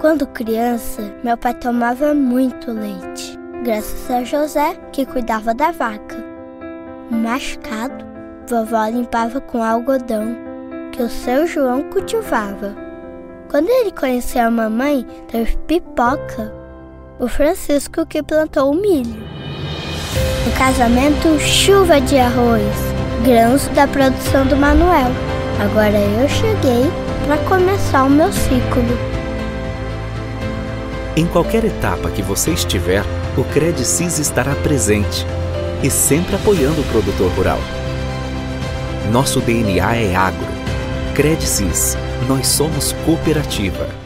Quando criança, meu pai tomava muito leite, graças a José, que cuidava da vaca. O mascado, vovó limpava com algodão, que o seu João cultivava. Quando ele conheceu a mamãe, teve pipoca. O Francisco que plantou o milho. No casamento, chuva de arroz, grãos da produção do Manuel. Agora eu cheguei para começar o meu ciclo. Em qualquer etapa que você estiver, o Credicis estará presente e sempre apoiando o produtor rural. Nosso DNA é agro. Credicis, nós somos cooperativa.